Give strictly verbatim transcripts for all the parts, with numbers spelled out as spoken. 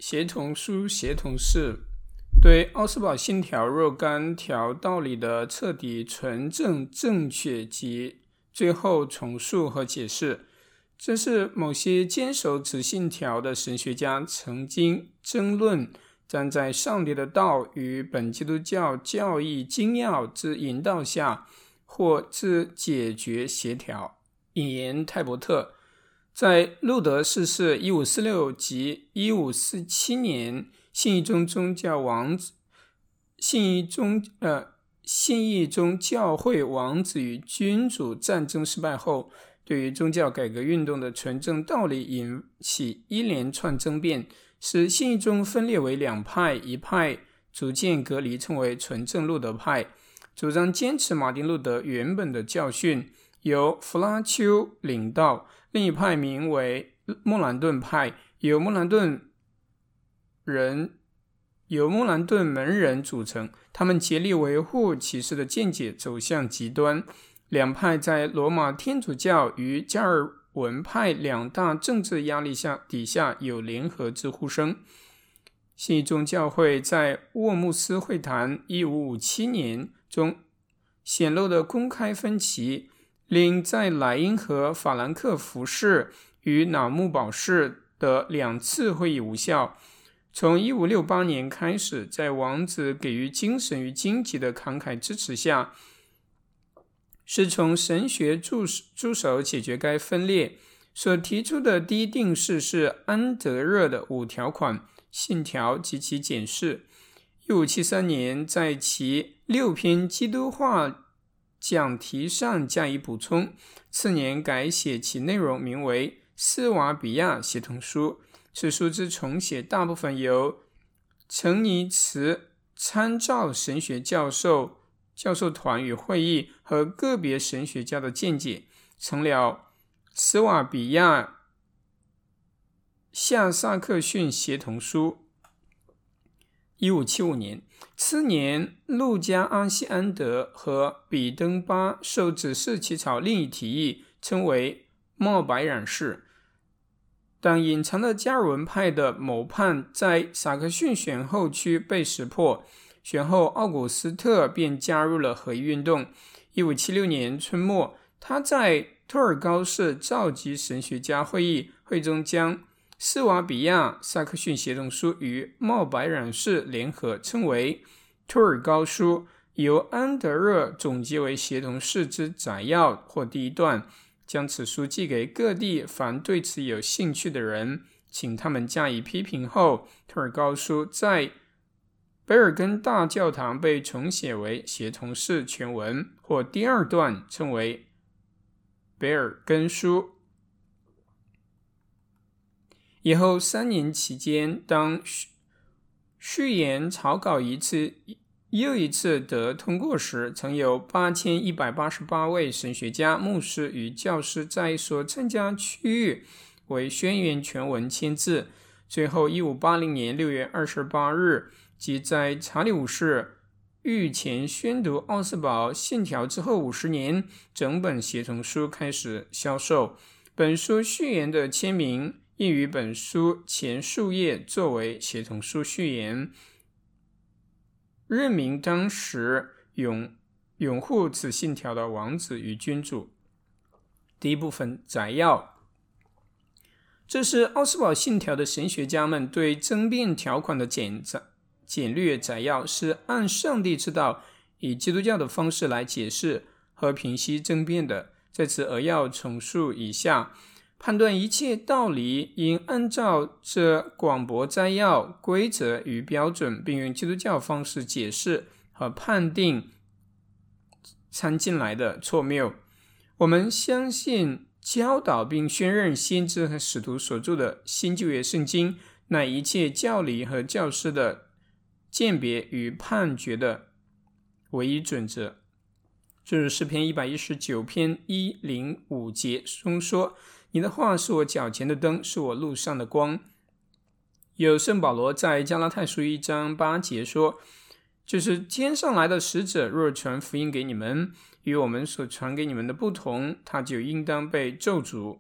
协同书协同式对奥斯堡信条若干条道理的彻底纯正正确及最后重述和解释，这是某些坚守此信条的神学家曾经争论站在上帝的道与本基督教教义精要之引导下或之解决协调。引言泰伯特在路德逝世一五四六及一五四七年，信义宗宗教王子信义宗呃信义宗教会王子与君主战争失败后，对于宗教改革运动的纯正道理引起一连串争辩，使信义宗分裂为两派，一派逐渐隔离，称为纯正路德派，主张坚持马丁路德原本的教训，由弗拉丘领导；另一派名为莫兰顿派，由莫兰顿人由莫兰顿门人组成，他们竭力维护启示的见解走向极端。两派在罗马天主教与加尔文派两大政治压力下底下有联合之呼声。信义宗教会在沃穆斯会谈一五五七年中显露的公开分歧，令在莱茵和法兰克福市与瑙木堡市的两次会议无效。从一五六八年开始，在王子给予精神与经济的慷慨支持下，是从神学助手解决该分裂。所提出的第一定式是安德热的五条款信条及其解释。一五七三年，在其六篇基督化讲题上加以补充，次年改写其内容，名为斯瓦比亚协同书。此书之重写大部分由陈尼茨参照神学教授、教授团与会议和个别神学家的见解，成了斯瓦比亚夏萨克逊协同书。一五七五年，次年路加阿西安德和比登巴受指示起草另一提议，称为冒白染式。当隐藏的加尔文派的谋叛在萨克逊选后区被识破，选后奥古斯特便加入了合议运动。一五七六年春末，他在托尔高市召集神学家会议，会中将斯瓦比亚萨克逊协同书与冒白染式联合，称为托尔高书，由安德热总结为协同式之摘要或第一段，将此书寄给各地凡对此有兴趣的人，请他们加以批评后，托尔高书在贝尔根大教堂被重写为协同式全文，或第二段称为贝尔根书。以后三年期间，当序言草稿一次又一次得通过时，曾有八千一百八十八位神学家、牧师与教师在所参加区域为宣言全文签字。最后一五八零年六月二十八日，即在查理五世御前宣读奥斯堡信条之后五十年，整本协同书开始销售。本书序言的签名印于本书前数页，作为协同书序言，任命当时拥拥护此信条的王子与君主。第一部分摘要，这是奥斯堡信条的神学家们对争辩条款的简简略摘要，是按上帝之道以基督教的方式来解释和平息争辩的。在此扼要重述以下。判断一切道理应按照这广博摘要、规则与标准，并用基督教方式解释和判定掺进来的错谬。我们相信教导并宣认先知和使徒所著的新旧约圣经，乃一切教理和教师的鉴别与判决的唯一准则。正如诗篇一百一十九篇一零五节中说，你的话是我脚前的灯，是我路上的光。有圣保罗在加拉太书一章八节说，就是天上来的使者若传福音给你们，与我们所传给你们的不同，他就应当被咒诅。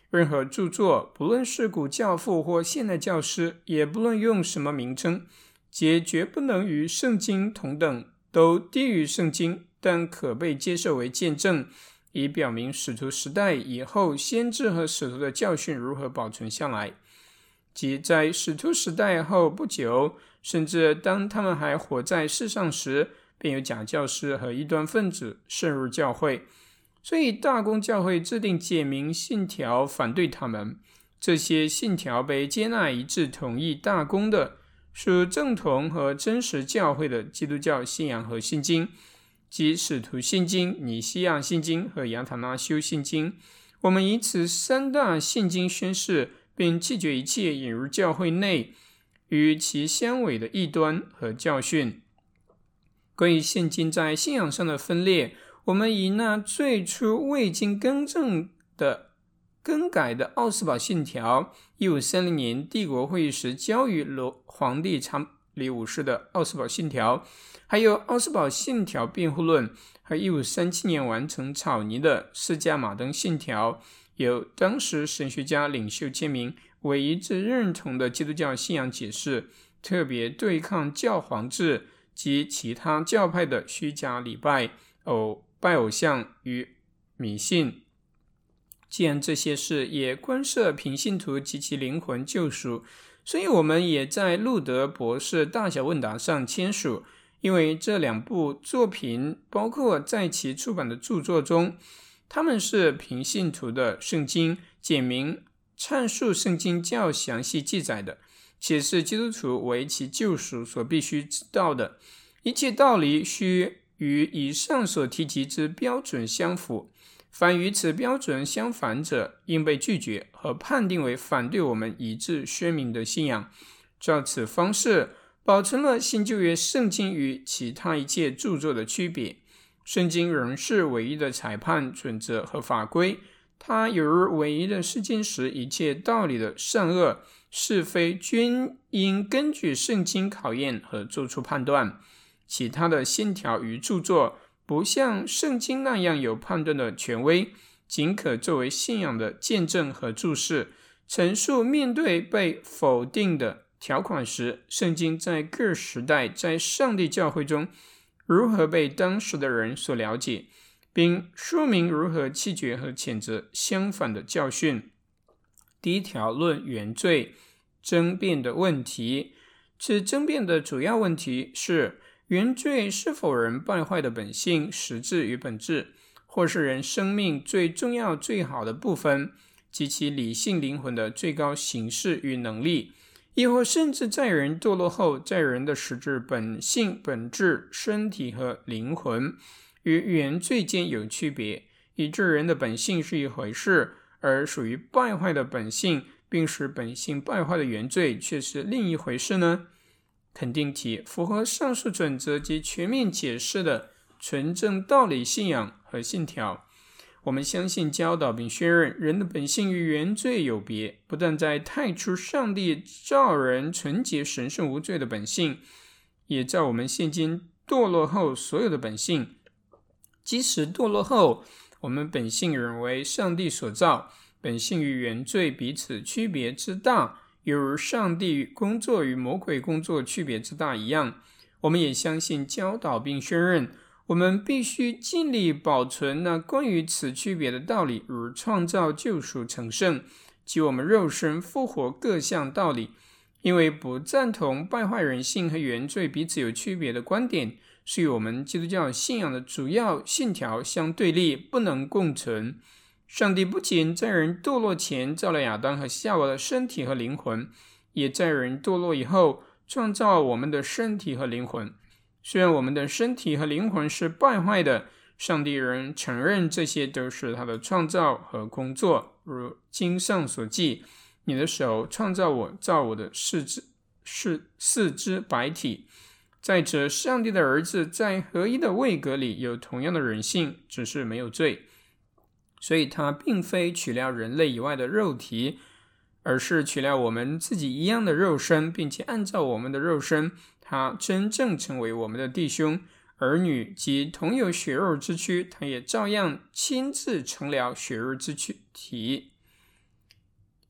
任何著作，不论是古教父或现代教师，也不论用什么名称，皆绝不能与圣经同等，都低于圣经，但可被接受为见证，以表明使徒时代以后先知和使徒的教训如何保存下来。即在使徒时代后不久，甚至当他们还活在世上时，便有假教师和异端分子渗入教会，所以大公教会制定简明信条反对他们。这些信条被接纳一致同意大公的，属正统和真实教会的基督教信仰和信经，即使徒信经、尼西亚信经和亚塔纳修信经。我们以此三大信经宣誓，并弃绝一切引入教会内与其相违的异端和教训。关于现今在信仰上的分裂，我们以那最初未经更正的更改的奥斯堡信条，一五三零年帝国会议时交予皇帝查理五世的奥斯堡信条，还有奥斯堡信条辩护论，和一五三七年完成草拟的释迦马登信条，由当时神学家领袖签名为一致认同的基督教信仰解释，特别对抗教皇制及其他教派的虚假礼拜、偶拜偶像与迷信。既然这些事也关涉平信徒及其灵魂救赎，所以我们也在路德博士大小问答上签署，因为这两部作品包括在其出版的著作中，他们是平信徒的圣经，简明阐述圣经较详细记载的，且是基督徒为其救赎所必须知道的。一切道理须与以上所提及之标准相符，凡与此标准相反者，应被拒绝和判定为反对我们一致宣明的信仰。照此方式，保存了新旧约圣经与其他一切著作的区别。圣经仍是唯一的裁判准则和法规，它有如唯一的试金石，一切道理的善恶是非均应根据圣经考验和做出判断。其他的信条与著作不像圣经那样有判断的权威，仅可作为信仰的见证和注释，陈述面对被否定的条款时，圣经在各时代在上帝教会中如何被当时的人所了解，并说明如何弃绝和谴责相反的教训。第一条论原罪争辩的问题，此争辩的主要问题是原罪是否人败坏的本性、实质与本质，或是人生命最重要最好的部分及其理性灵魂的最高形式与能力，亦或甚至在人堕落后，在人的实质本性、本质、身体和灵魂与原罪间有区别，以致人的本性是一回事，而属于败坏的本性并使本性败坏的原罪却是另一回事呢？肯定题符合上述准则及全面解释的纯正道理信仰和信条。我们相信、教导并确认人的本性与原罪有别，不但在太初上帝造人纯洁神圣无罪的本性，也在我们现今堕落后所有的本性。即使堕落后，我们本性仍为上帝所造，本性与原罪彼此区别之大，犹如上帝工作与魔鬼工作区别之大一样。我们也相信、教导并宣认，我们必须尽力保存那关于此区别的道理，如创造、救赎、成圣及我们肉身复活各项道理。因为不赞同败坏人性和原罪彼此有区别的观点，是与我们基督教信仰的主要信条相对立，不能共存。上帝不仅在人堕落前造了亚当和夏娃的身体和灵魂，也在人堕落以后创造我们的身体和灵魂。虽然我们的身体和灵魂是败坏的，上帝仍承认这些都是他的创造和工作，如经上所记，你的手创造我，造我的四肢是四肢百体。再者，上帝的儿子在合一的位格里有同样的人性，只是没有罪，所以他并非取了人类以外的肉体，而是取了我们自己一样的肉身，并且按照我们的肉身，他真正成为我们的弟兄、儿女及同有血肉之躯，他也照样亲自成了血肉之躯体。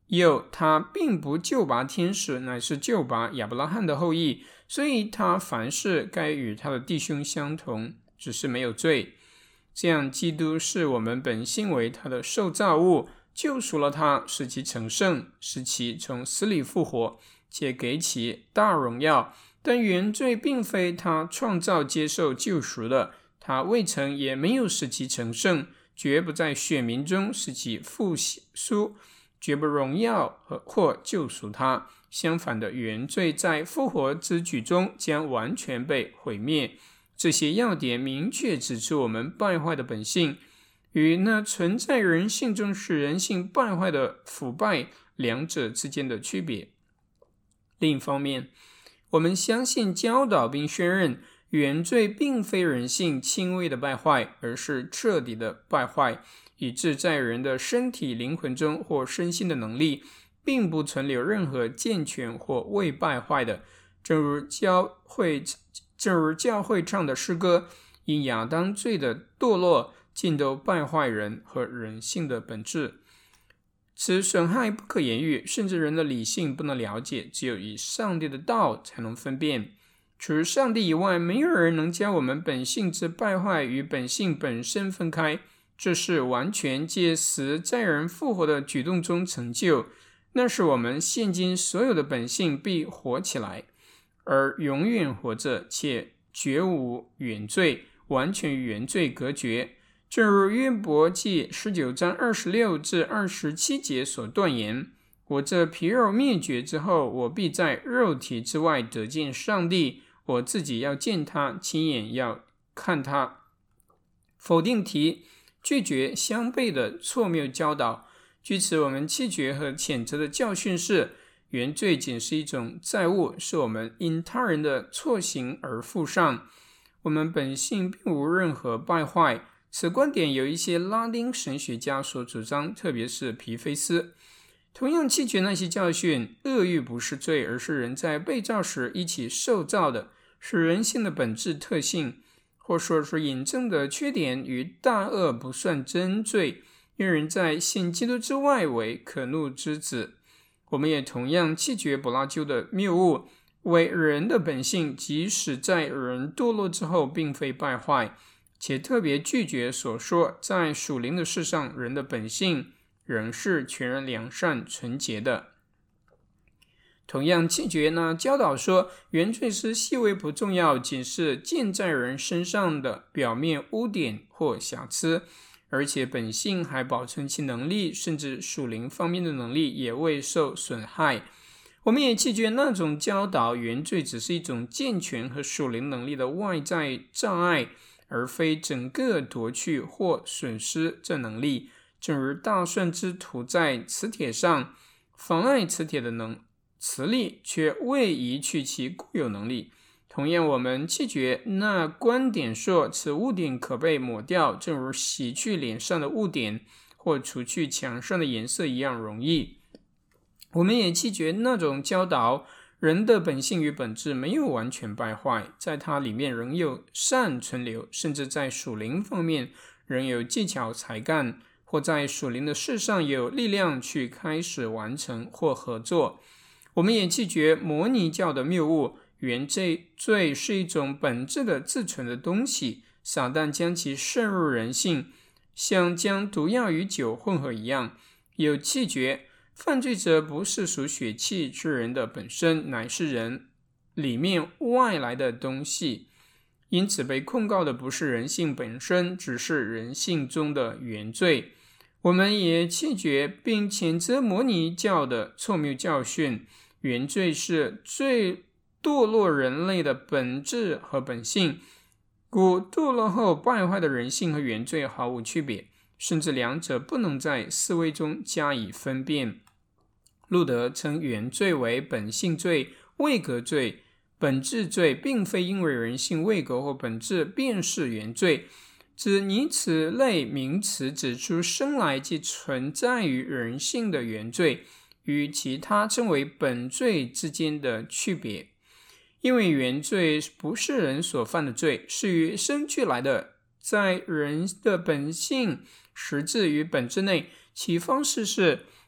又他并不救拔天使，乃是救拔亚伯拉罕的后裔，所以他凡事该与他的弟兄相同，只是没有罪。这样基督视我们本性为他的受造物，救赎了他，使其成圣，使其从死里复活，且给其大荣耀。但原罪并非他创造接受救赎的，他未曾也没有使其成圣，绝不在选民中使其复苏，绝不荣耀或救赎他。相反的，原罪在复活之举中将完全被毁灭。这些要点明确指出我们败坏的本性与那存在人性中使人性败坏的腐败两者之间的区别。另一方面，我们相信教导并宣认原罪并非人性轻微的败坏，而是彻底的败坏，以致在人的身体、灵魂中或身心的能力并不存留任何健全或未败坏的。正如教会正如教会唱的诗歌，因亚当罪的堕落，尽都败坏人和人性的本质。此损害不可言喻，甚至人的理性不能了解，只有以上帝的道才能分辨。除上帝以外，没有人能将我们本性之败坏与本性本身分开。这是完全借死在人复活的举动中成就，那是我们现今所有的本性必活起来，而永远活着，且绝无原罪，完全与原罪隔绝。正如约伯记十九章二十六至二十七节所断言，我这皮肉灭绝之后，我必在肉体之外得见上帝，我自己要见他，亲眼要看他。否定题拒绝相悖的错谬教导。据此，我们弃绝和谴责的教训是，原罪仅是一种债务，是我们因他人的错行而负上，我们本性并无任何败坏。此观点有一些拉丁神学家所主张，特别是皮菲斯。同样弃绝那些教训，恶欲不是罪，而是人在被造时一起受造的，是人性的本质特性，或说是引证的缺点与大恶不算真罪，因人在信基督之外为可怒之子。我们也同样弃绝柏拉修的谬误，为人的本性即使在人堕落之后并非败坏，且特别拒绝所说在属灵的事上人的本性仍是全然良善纯洁的。同样弃绝呢，教导说原罪是细微不重要，仅是见在人身上的表面污点或瑕疵，而且本性还保存其能力，甚至属灵方面的能力也未受损害。我们也弃绝那种教导原罪只是一种健全和属灵能力的外在障碍，而非整个夺去或损失这能力。正如大蒜之涂在磁铁上，妨碍磁铁的能磁力，却未移去其固有能力。同样，我们弃绝那观点说此污点可被抹掉，正如洗去脸上的污点或除去墙上的颜色一样容易。我们也弃绝那种教导人的本性与本质没有完全败坏，在它里面仍有善存留，甚至在属灵方面仍有技巧才干，或在属灵的事上有力量去开始完成或合作。我们也弃绝摩尼教的谬误，原罪罪是一种本质的自存的东西，撒旦将其渗入人性，像将毒药与酒混合一样。有弃绝犯罪者不是属血气之人的本身，乃是人里面外来的东西，因此被控告的不是人性本身，只是人性中的原罪。我们也弃绝并谴责摩尼教的错谬教训，原罪是最堕落人类的本质和本性，故堕落后败坏的人性和原罪毫无区别，甚至两者不能在思维中加以分辨。路德称原罪为本性罪、位格罪、本质罪，并非因为人性位格或本质便是原罪，只拟此类名词指出生来即存在于人性的原罪与其他称为本罪之间的区别。因为原罪不是人所犯的罪，是与生俱来的，在人的本性实质与本质内，其方式是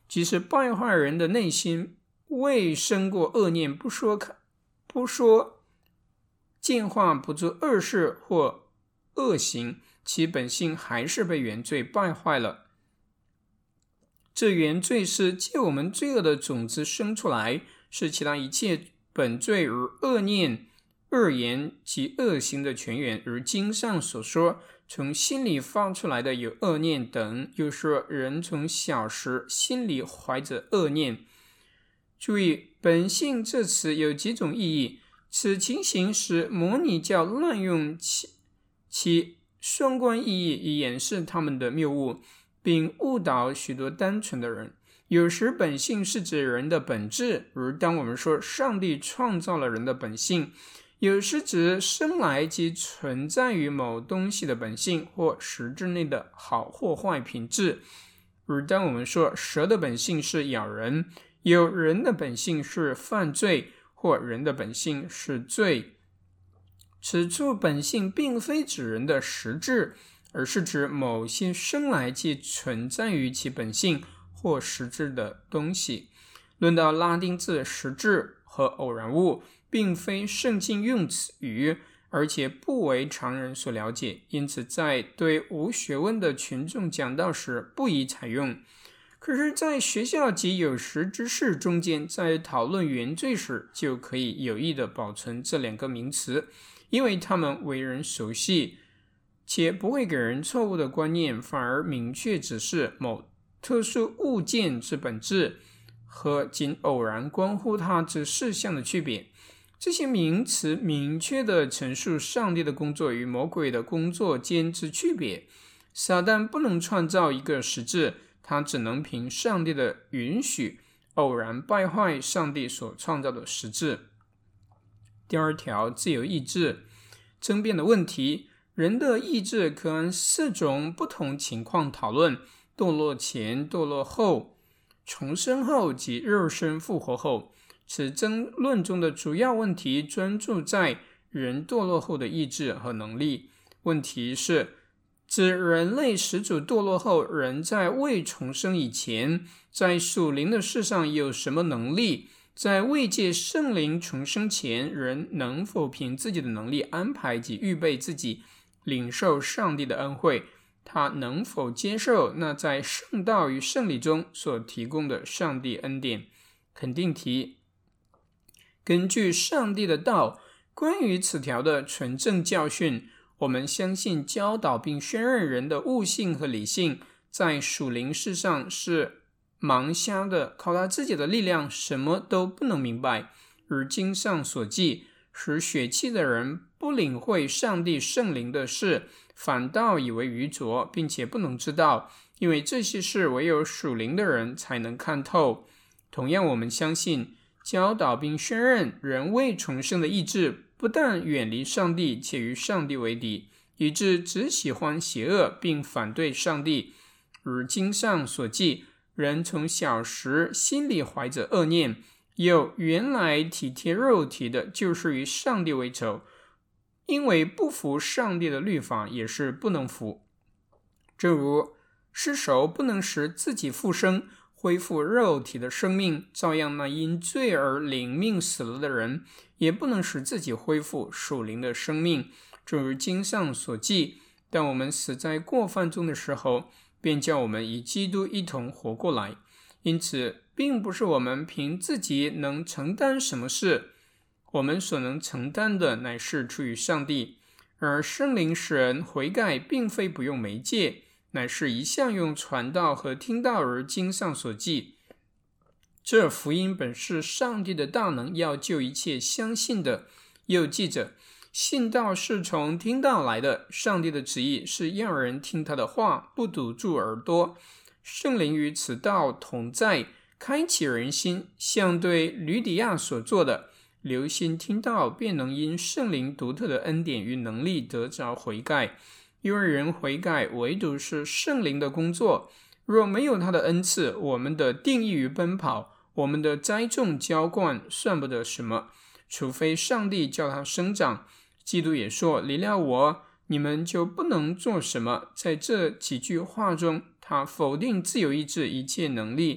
即是败坏人的内心未生过恶念，不说不说见话，不做恶事或恶行，其本性还是被原罪败坏了。这原罪是借我们罪恶的种子生出来，是其他一切本罪与恶念、恶言及恶行的泉源。如经上所说，从心里发出来的有恶念等，又说人从小时心里怀着恶念。注意，本性这词有几种意义，此情形使摩尼教滥用其其双关意义以掩饰他们的谬误，并误导许多单纯的人。有时本性是指人的本质，如当我们说上帝创造了人的本性，有时指生来即存在于某东西的本性或实质内的好或坏品质，如当我们说蛇的本性是咬人，有人的本性是犯罪，或人的本性是罪。此处本性并非指人的实质，而是指某些生来即存在于其本性或实质的东西。论到拉丁字实质和偶然物，并非圣经用此语，而且不为常人所了解，因此在对无学问的群众讲道时不宜采用。可是在学校及有识之士中间，在讨论原罪时，就可以有意地保存这两个名词，因为他们为人熟悉，且不会给人错误的观念，反而明确指示某特殊物件之本质和仅偶然关乎它之事项的区别。这些名词明确地陈述上帝的工作与魔鬼的工作间之区别。撒旦不能创造一个实质，他只能凭上帝的允许偶然败坏上帝所创造的实质。第二条，自由意志争辩的问题。人的意志可按四种不同情况讨论：堕落前、堕落后、重生后及肉身复活后。此争论中的主要问题专注在人堕落后的意志和能力。问题是指人类始祖堕落后，人在未重生以前，在属灵的事上有什么能力？在未借圣灵重生前，人能否凭自己的能力安排及预备自己领受上帝的恩惠？他能否接受那在圣道与圣礼中所提供的上帝恩典？肯定题：根据上帝的道，关于此条的纯正教训，我们相信教导并宣认人的悟性和理性在属灵事上是盲瞎的，靠他自己的力量什么都不能明白。如经上所记，使血气的人不领会上帝圣灵的事，反倒以为愚拙，并且不能知道，因为这些事唯有属灵的人才能看透。同样，我们相信教导并宣认人未重生的意志不但远离上帝，且与上帝为敌，以致只喜欢邪恶并反对上帝。如经上所记，人从小时心里怀着恶念，有原来体贴肉体的，就是与上帝为仇，因为不服上帝的律法，也是不能服。正如尸首不能使自己复生，恢复肉体的生命，照样那因罪而领命死了的人，也不能使自己恢复属灵的生命。正如经上所记，当我们死在过犯中的时候，便叫我们与基督一同活过来。因此并不是我们凭自己能承担什么事，我们所能承担的乃是出于上帝。而圣灵使人悔改，并非不用媒介，乃是一向用传道和听道，而经上所记。这福音本是上帝的大能，要救一切相信的。又记着，信道是从听道来的，上帝的旨意是要人听他的话，不堵住耳朵。圣灵与此道同在，开启人心，像对吕底亚所做的，留心听道，便能因圣灵独特的恩典与能力得着悔改。因为人悔改唯独是圣灵的工作，若没有他的恩赐，我们的定义与奔跑，我们的栽种浇灌算不得什么，除非上帝叫他生长。基督也说，离了我，你们就不能做什么。在这几句话中，他否定自由意志一切能力，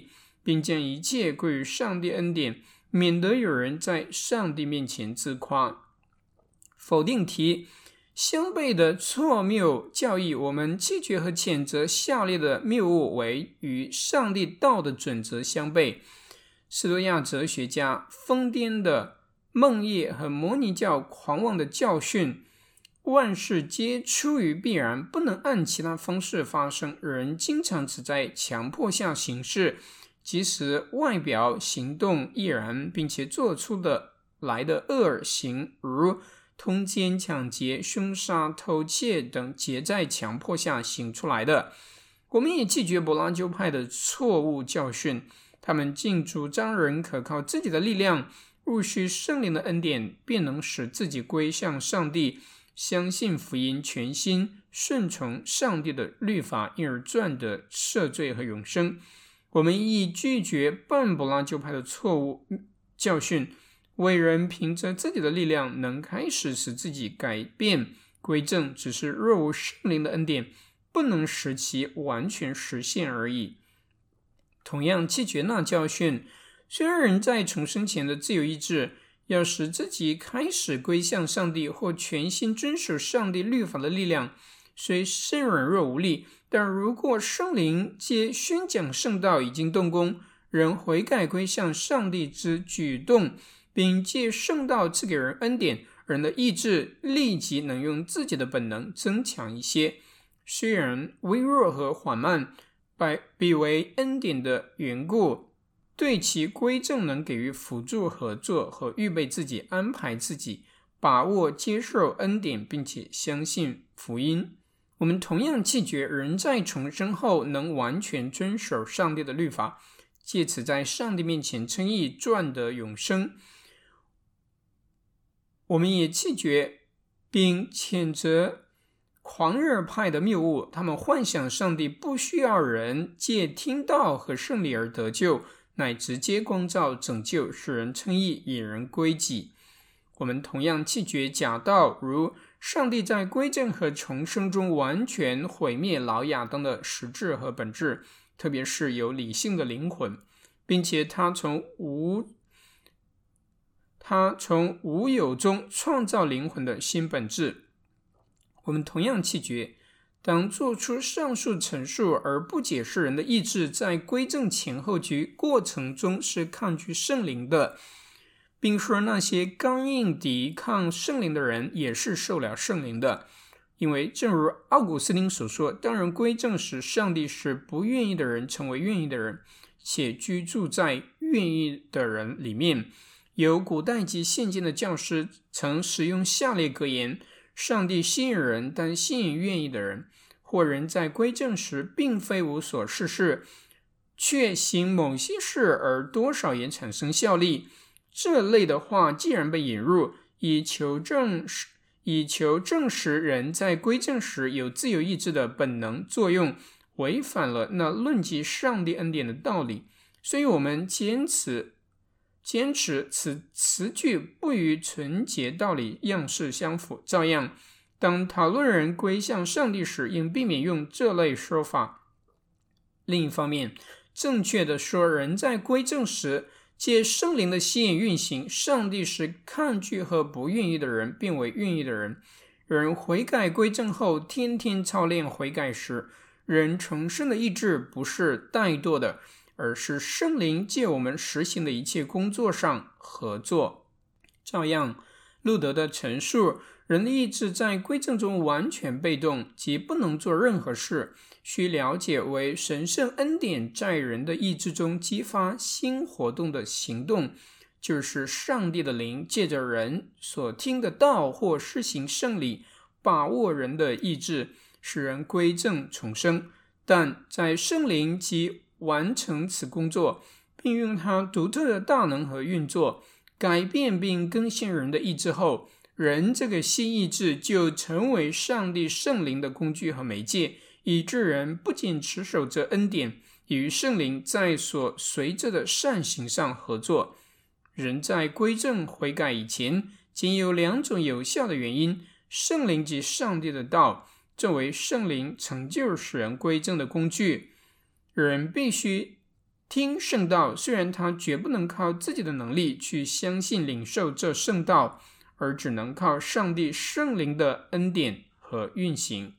并将一切归于上帝恩典，免得有人在上帝面前自夸。否定题相悖的错谬教义，我们弃绝和谴责下列的谬误为与上帝道的准则相悖。斯多亚哲学家疯癫的梦夜和摩尼教狂妄的教训，万事皆出于必然，不能按其他方式发生，人经常只在强迫下行事，即使外表行动毅然，并且做出的来的恶行，如通奸、抢劫、凶杀、偷窃等，皆在强迫下行出来的。我们也拒绝柏拉修派的错误教训，他们竟主张人可靠自己的力量，入虚圣灵的恩典，便能使自己归向上帝，相信福音，全心顺从上帝的律法，因而赚得赦罪和永生。我们亦拒绝半柏拉修派的错误教训，为人凭着自己的力量能开始使自己改变归正，只是若无圣灵的恩典，不能使其完全实现而已。同样弃绝那教训，虽然人在重生前的自由意志要使自己开始归向上帝或全心遵守上帝律法的力量虽甚软弱无力，但如果圣灵借宣讲圣道已经动工，人悔改归向上帝之举动，并借圣道赐给人恩典，人的意志立即能用自己的本能增强一些，虽然微弱和缓慢，比为恩典的缘故，对其归正能给予辅助合作和预备自己，安排自己，把握接受恩典，并且相信福音。我们同样弃绝人在重生后能完全遵守上帝的律法，借此在上帝面前称义，赚得永生。我们也弃绝并谴责狂热派的谬误，他们幻想上帝不需要人借听道和圣礼而得救，乃直接光照拯救，使人称义，引人归己。我们同样弃绝假道，如上帝在归正和重生中完全毁灭老亚当的实质和本质，特别是有理性的灵魂，并且他从无他从无有中创造灵魂的新本质。我们同样弃绝当做出上述陈述而不解释人的意志在归正前后及过程中是抗拒圣灵的，并说那些刚硬抵抗圣灵的人也是受了圣灵的。因为正如奥古斯丁所说，当人归正时，上帝使不愿意的人成为愿意的人，且居住在愿意的人里面。有古代及现今的教师曾使用下列格言：上帝吸引人，但吸引愿意的人；或人在归正时并非无所事事，却行某些事而多少也产生效力。这类的话既然被引入，以求证以求证实人在归正时有自由意志的本能作用，违反了那论及上帝恩典的道理。所以我们坚持坚持此词句不与纯洁道理样式相符。照样，当讨论人归向上帝时，应避免用这类说法。另一方面，正确的说，人在归正时借圣灵的吸引运行，上帝使抗拒和不愿意的人变为愿意的人。人悔改归正后，天天操练悔改时，人重生的意志不是怠惰的，而是圣灵借我们实行的一切工作上合作。照样，路德的陈述，人的意志在归正中完全被动，即不能做任何事，需了解为神圣恩典在人的意志中激发新活动的行动，就是上帝的灵借着人所听的道或施行圣礼，把握人的意志，使人归正重生。但在圣灵及完成此工作，并用它独特的大能和运作，改变并更新人的意志后，人这个新意志就成为上帝圣灵的工具和媒介，以致人不仅持守着恩典，也与圣灵在所随着的善行上合作。人在归正悔改以前，仅有两种有效的原因：圣灵及上帝的道，作为圣灵成就使人归正的工具。人必须听圣道，虽然他绝不能靠自己的能力去相信领受这圣道，而只能靠上帝圣灵的恩典和运行。